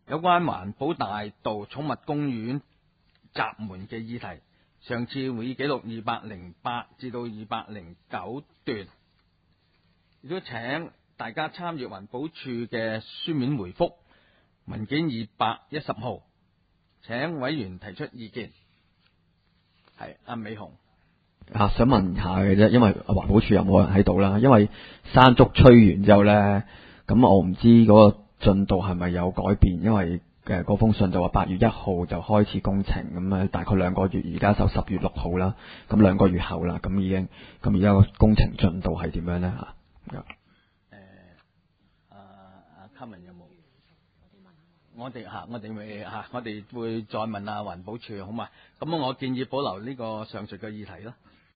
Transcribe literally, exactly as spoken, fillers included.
有關環保大道寵物公園閘門嘅議題，上次會議記錄二百零八至到二百零九段，亦都請大家參閱環保署嘅書面回覆文件二百一十號，請委員提出意見。係阿美紅啊，想問下嘅啫，因為環保署有冇人喺度啦？因為山竹吹完之後咧，咁我唔知嗰個進度係咪有改變，因為誒嗰封信就話八月一號就開始工程，咁啊大概兩個月，而家就十月六號啦，咁兩個月後啦，咁已經，咁而家個工程進度係點樣咧嚇？ 誒，阿阿卡文有冇？我哋嚇，我哋咪嚇，我哋會再問下環保署好嘛？咁我建議保留呢個上述嘅議題咯。